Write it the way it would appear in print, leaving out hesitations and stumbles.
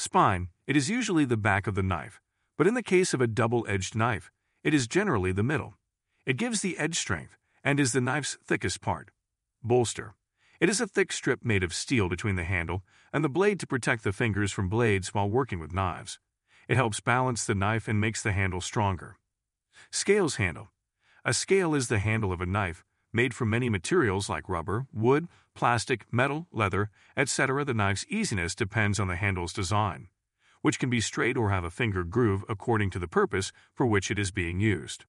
spine, it is usually the back of the knife, but in the case of a double-edged knife, it is generally the middle. It gives the edge strength and is the knife's thickest part. Bolster. It is a thick strip made of steel between the handle and the blade to protect the fingers from blades while working with knives. It helps balance the knife and makes the handle stronger. Scales handle. A scale is the handle of a knife, made from many materials like rubber, wood, plastic, metal, leather, etc. The knife's easiness depends on the handle's design, which can be straight or have a finger groove according to the purpose for which it is being used.